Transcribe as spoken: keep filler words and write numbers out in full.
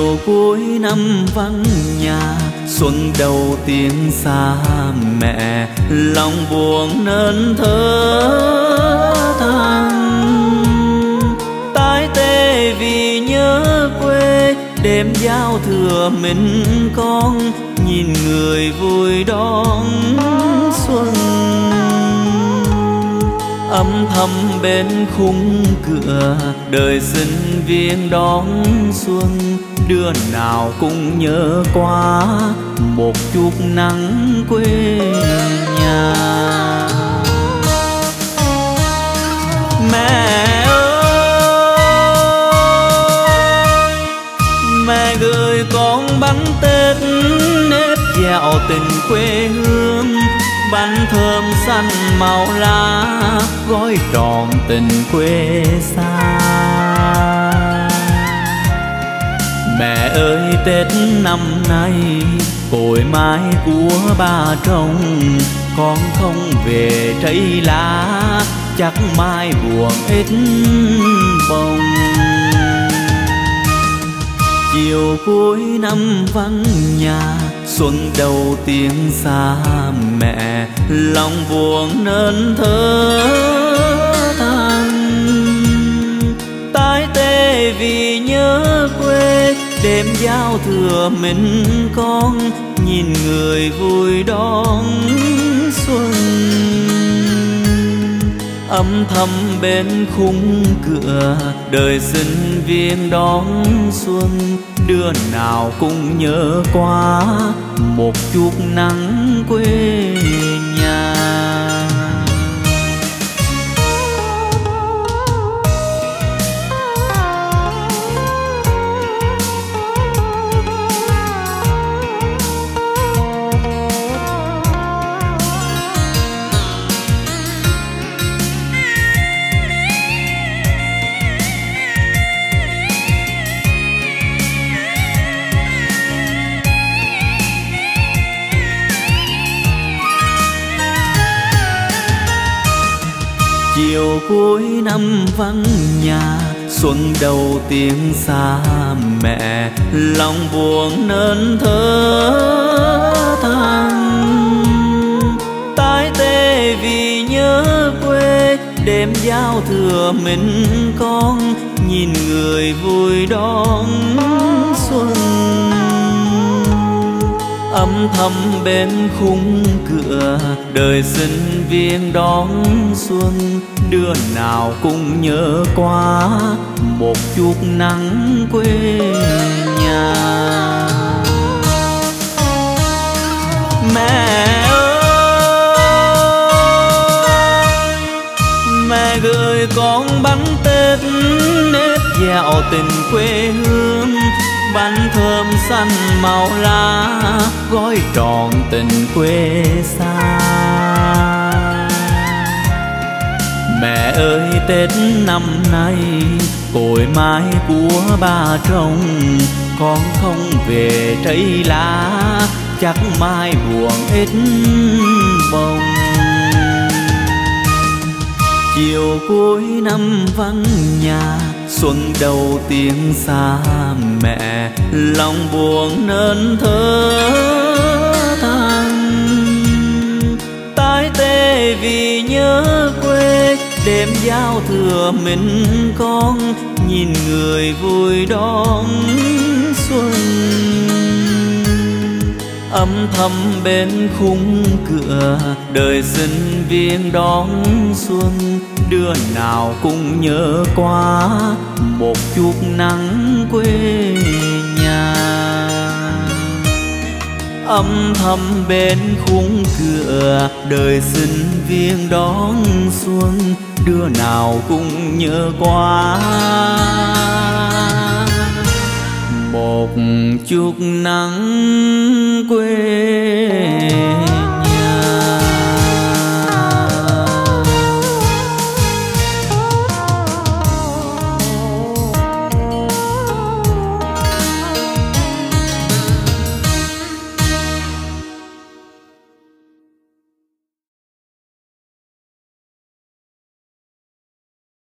Chiều cuối năm vắng nhà, xuân đầu tiên xa mẹ, lòng buồn nên thở than. Tái tê vì nhớ quê, đêm giao thừa mình con, nhìn người vui đón xuân. Âm thầm bên khung cửa, đời sinh viên đón xuân, đứa nào cũng nhớ qua một chút nắng quê nhà. Mẹ ơi, mẹ gửi con bánh Tết, nếp dạo tình quê hương, bánh thơm xanh màu lá, gói trọn tình quê xa. Mẹ ơi Tết năm nay, cội mái của ba trông, con không về trái lá, chắc mai buồn ít bông. Chiều cuối năm vắng nhà, xuân đầu tiên xa mẹ, lòng buồn nên thở than. Tái tê vì nhớ quê, đêm giao thừa mình con, nhìn người vui đón xuân. Âm thầm bên khung cửa, đời sinh viên đón xuân, đứa nào cũng nhớ qua một chút nắng quê nhà. Chiều cuối năm vắng nhà, xuân đầu tiên xa mẹ, lòng buồn nên thở than. Tái tê vì nhớ quê, đêm giao thừa mình con, nhìn người vui đón xuân. Âm thầm bên khung cửa, đời sinh viên đón xuân, đứa nào cũng nhớ qua một chút nắng quê nhà. Mẹ ơi, mẹ gửi con bánh Tết, nếp dạo tình quê hương, bánh thơm xanh màu lá, gói trọn tình quê xa. Mẹ ơi Tết năm nay, cội mái của ba trông, con không về trái lá, chắc mai buồn ít bông. Chiều cuối năm vắng nhà, xuân đầu tiên xa mẹ, lòng buồn nên thở than. Tái tê vì nhớ quê, đêm giao thừa mình con, nhìn người vui đón xuân. Âm thầm bên khung cửa, đời sinh viên đón xuân, đứa nào cũng nhớ qua một chút nắng quê nhà. Âm thầm bên khung cửa, đời sinh viên đón xuân, đứa nào cũng nhớ qua một chút nắng quê